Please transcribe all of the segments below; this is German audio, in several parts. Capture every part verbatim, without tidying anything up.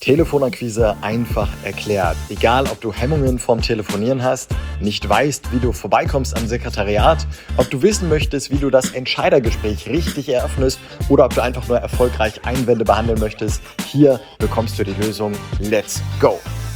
Telefonakquise einfach erklärt. Egal, ob du Hemmungen vom Telefonieren hast, nicht weißt, wie du vorbeikommst am Sekretariat, ob du wissen möchtest, wie du das Entscheidergespräch richtig eröffnest oder ob du einfach nur erfolgreich Einwände behandeln möchtest, hier bekommst du die Lösung. Let's go!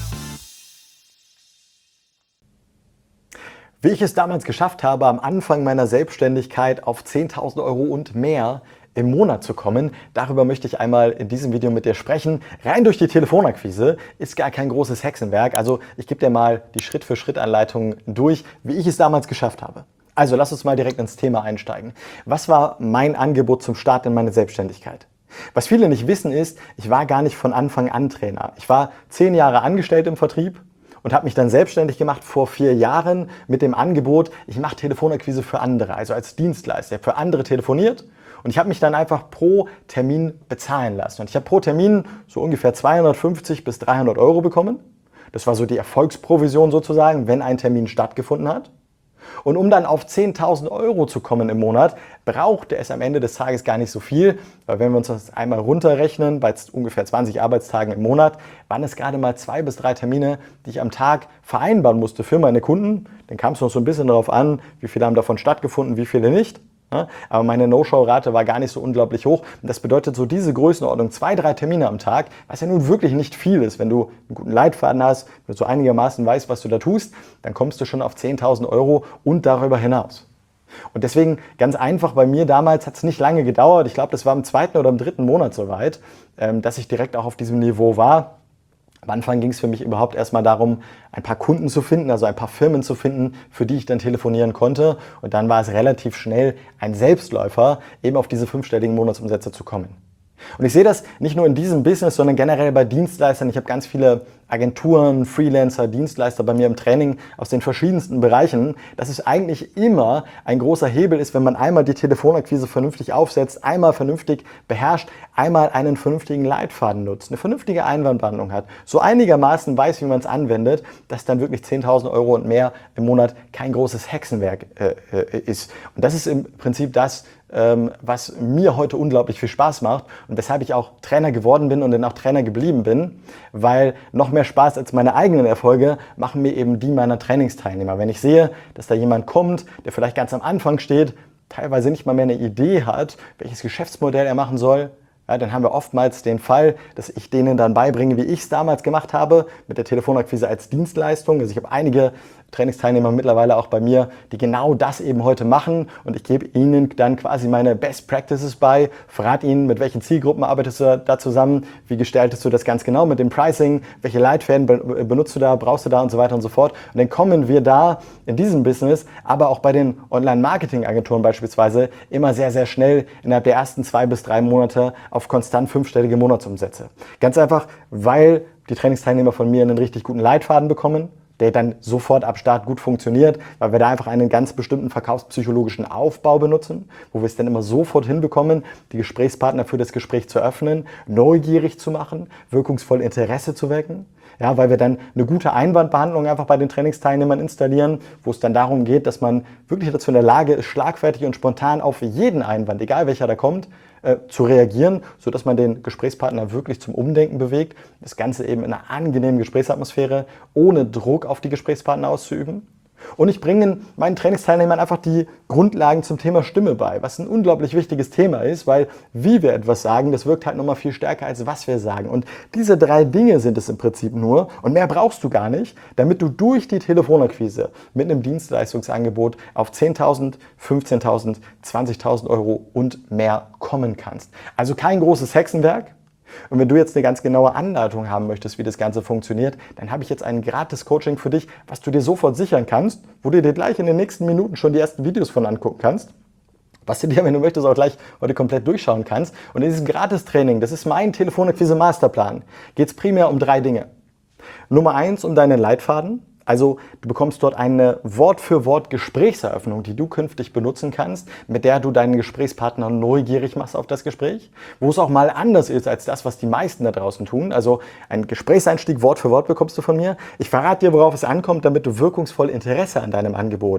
Wie ich es damals geschafft habe, am Anfang meiner Selbstständigkeit auf zehntausend Euro und mehr im Monat zu kommen, darüber möchte ich einmal in diesem Video mit dir sprechen. Rein durch die Telefonakquise ist gar kein großes Hexenwerk. Also ich gebe dir mal die Schritt-für-Schritt-Anleitung durch, wie ich es damals geschafft habe. Also lass uns mal direkt ins Thema einsteigen. Was war mein Angebot zum Start in meine Selbstständigkeit? Was viele nicht wissen ist, ich war gar nicht von Anfang an Trainer. Ich war zehn Jahre angestellt im Vertrieb und habe mich dann selbstständig gemacht vor vier Jahren mit dem Angebot, ich mache Telefonakquise für andere, also als Dienstleister, für andere telefoniert. Und ich habe mich dann einfach pro Termin bezahlen lassen. Und ich habe pro Termin so ungefähr zweihundertfünfzig bis dreihundert Euro bekommen. Das war so die Erfolgsprovision sozusagen, wenn ein Termin stattgefunden hat. Und um dann auf zehntausend Euro zu kommen im Monat, brauchte es am Ende des Tages gar nicht so viel. Weil wenn wir uns das einmal runterrechnen, bei ungefähr zwanzig Arbeitstagen im Monat, waren es gerade mal zwei bis drei Termine, die ich am Tag vereinbaren musste für meine Kunden. Dann kam es noch so ein bisschen darauf an, wie viele haben davon stattgefunden, wie viele nicht. Aber meine No-Show-Rate war gar nicht so unglaublich hoch. Und das bedeutet so diese Größenordnung, zwei, drei Termine am Tag, was ja nun wirklich nicht viel ist. Wenn du einen guten Leitfaden hast, wenn du so einigermaßen weißt, was du da tust, dann kommst du schon auf zehntausend Euro und darüber hinaus. Und deswegen ganz einfach, bei mir damals hat es nicht lange gedauert. Ich glaube, das war im zweiten oder im dritten Monat soweit, dass ich direkt auch auf diesem Niveau war. Am Anfang ging es für mich überhaupt erstmal darum, ein paar Kunden zu finden, also ein paar Firmen zu finden, für die ich dann telefonieren konnte. Und dann war es relativ schnell ein Selbstläufer, eben auf diese fünfstelligen Monatsumsätze zu kommen. Und ich sehe das nicht nur in diesem Business, sondern generell bei Dienstleistern. Ich habe ganz viele Agenturen, Freelancer, Dienstleister bei mir im Training aus den verschiedensten Bereichen, dass es eigentlich immer ein großer Hebel ist, wenn man einmal die Telefonakquise vernünftig aufsetzt, einmal vernünftig beherrscht, einmal einen vernünftigen Leitfaden nutzt, eine vernünftige Einwandbehandlung hat, so einigermaßen weiß, wie man es anwendet, dass dann wirklich zehntausend Euro und mehr im Monat kein großes Hexenwerk äh, äh, ist. Und das ist im Prinzip das, ähm, was mir heute unglaublich viel Spaß macht und weshalb ich auch Trainer geworden bin und dann auch Trainer geblieben bin, weil noch mehr Spaß als meine eigenen Erfolge machen mir eben die meiner Trainingsteilnehmer. Wenn ich sehe, dass da jemand kommt, der vielleicht ganz am Anfang steht, teilweise nicht mal mehr eine Idee hat, welches Geschäftsmodell er machen soll, ja, dann haben wir oftmals den Fall, dass ich denen dann beibringe, wie ich es damals gemacht habe, mit der Telefonakquise als Dienstleistung. Also ich habe einige Trainingsteilnehmer mittlerweile auch bei mir, die genau das eben heute machen und ich gebe ihnen dann quasi meine Best Practices bei, verrate ihnen, mit welchen Zielgruppen arbeitest du da zusammen, wie gestaltest du das ganz genau mit dem Pricing, welche Leitfäden benutzt du da, brauchst du da und so weiter und so fort. Und dann kommen wir da in diesem Business, aber auch bei den Online-Marketing-Agenturen beispielsweise immer sehr, sehr schnell innerhalb der ersten zwei bis drei Monate auf konstant fünfstellige Monatsumsätze. Ganz einfach, weil die Trainingsteilnehmer von mir einen richtig guten Leitfaden bekommen, der dann sofort ab Start gut funktioniert, weil wir da einfach einen ganz bestimmten verkaufspsychologischen Aufbau benutzen, wo wir es dann immer sofort hinbekommen, die Gesprächspartner für das Gespräch zu öffnen, neugierig zu machen, wirkungsvoll Interesse zu wecken. Ja, weil wir dann eine gute Einwandbehandlung einfach bei den Trainingsteilnehmern installieren, wo es dann darum geht, dass man wirklich dazu in der Lage ist, schlagfertig und spontan auf jeden Einwand, egal welcher da kommt, äh, zu reagieren, sodass man den Gesprächspartner wirklich zum Umdenken bewegt. Das Ganze eben in einer angenehmen Gesprächsatmosphäre, ohne Druck auf die Gesprächspartner auszuüben. Und ich bringe meinen Trainingsteilnehmern einfach die Grundlagen zum Thema Stimme bei, was ein unglaublich wichtiges Thema ist, weil wie wir etwas sagen, das wirkt halt nochmal viel stärker, als was wir sagen. Und diese drei Dinge sind es im Prinzip nur und mehr brauchst du gar nicht, damit du durch die Telefonakquise mit einem Dienstleistungsangebot auf zehntausend, fünfzehntausend, zwanzigtausend Euro und mehr kommen kannst. Also kein großes Hexenwerk. Und wenn du jetzt eine ganz genaue Anleitung haben möchtest, wie das Ganze funktioniert, dann habe ich jetzt ein gratis Coaching für dich, was du dir sofort sichern kannst, wo du dir gleich in den nächsten Minuten schon die ersten Videos von angucken kannst, was du dir, wenn du möchtest, auch gleich heute komplett durchschauen kannst. Und in diesem Gratis-Training, das ist mein Telefonakquise-Masterplan, geht es primär um drei Dinge. Nummer eins, um deinen Leitfaden. Also du bekommst dort eine Wort-für-Wort-Gesprächseröffnung, die du künftig benutzen kannst, mit der du deinen Gesprächspartner neugierig machst auf das Gespräch, wo es auch mal anders ist als das, was die meisten da draußen tun. Also ein Gesprächseinstieg Wort für Wort bekommst du von mir. Ich verrate dir, worauf es ankommt, damit du wirkungsvoll Interesse an deinem Angebot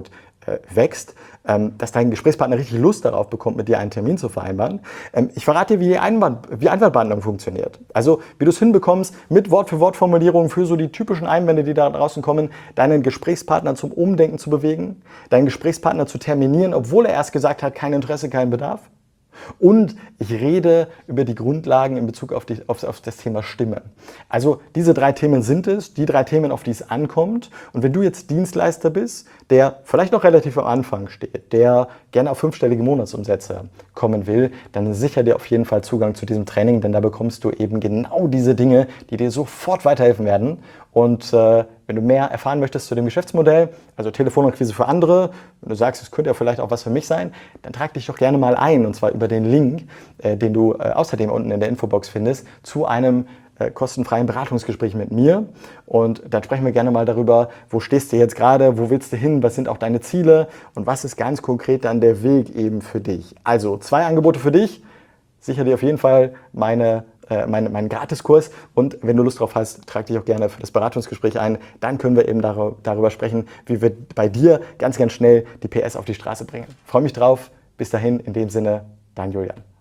äh, wächst, ähm, dass dein Gesprächspartner richtig Lust darauf bekommt, mit dir einen Termin zu vereinbaren. Ähm, ich verrate dir, wie die Einwand, wie Einwandbehandlung funktioniert. Also wie du es hinbekommst, mit Wort-für-Wort-Formulierungen für so die typischen Einwände, die da draußen kommen, deinen Gesprächspartner zum Umdenken zu bewegen, deinen Gesprächspartner zu terminieren, obwohl er erst gesagt hat, kein Interesse, kein Bedarf. Und ich rede über die Grundlagen in Bezug auf, die, auf, auf das Thema Stimme. Also diese drei Themen sind es, die drei Themen, auf die es ankommt. Und wenn du jetzt Dienstleister bist, der vielleicht noch relativ am Anfang steht, der gerne auf fünfstellige Monatsumsätze kommen will, dann sicher dir auf jeden Fall Zugang zu diesem Training, denn da bekommst du eben genau diese Dinge, die dir sofort weiterhelfen werden. Und äh, wenn du mehr erfahren möchtest zu dem Geschäftsmodell, also Telefonakquise für andere, wenn du sagst, es könnte ja vielleicht auch was für mich sein, dann trag dich doch gerne mal ein, und zwar über den Link, äh, den du äh, außerdem unten in der Infobox findest, zu einem äh, kostenfreien Beratungsgespräch mit mir. Und dann sprechen wir gerne mal darüber, wo stehst du jetzt gerade, wo willst du hin, was sind auch deine Ziele und was ist ganz konkret dann der Weg eben für dich. Also zwei Angebote für dich, sicher dir auf jeden Fall meine Mein, meinen Gratiskurs, und wenn du Lust drauf hast, trag dich auch gerne für das Beratungsgespräch ein. Dann können wir eben darüber sprechen, wie wir bei dir ganz, ganz schnell die P S auf die Straße bringen. Ich freue mich drauf. Bis dahin, in dem Sinne, dein Julian.